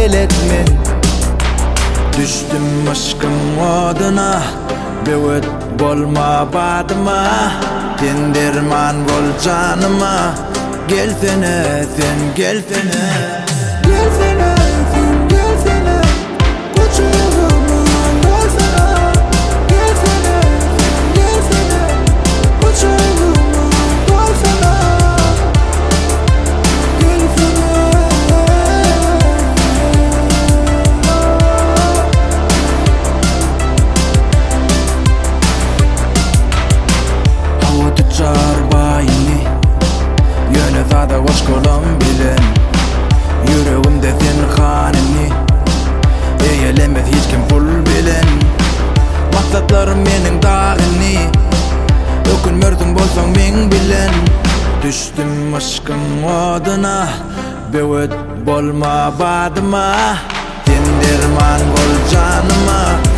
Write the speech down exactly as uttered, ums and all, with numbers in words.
eletmin. Düştüm aşkın oduna, bewet bolma badıma. Tindirman bol canıma, gelsene sen gelsene. Gelsene sen gelsene, kucağıma dolsana. Gelsene sen gelsene, kucağıma dolsana. Gelsene. Hava tutar bayini, yöne zada hoş kolum bilen. Yüreğimde sen hanini, eğilemez hiç kim pul bilen. Maksatlarım menin dağını, ökünmördüm bolsaň men bilen. Düştüm aşkın oduna, bewet bolma badıma. Tindirman bol canıma.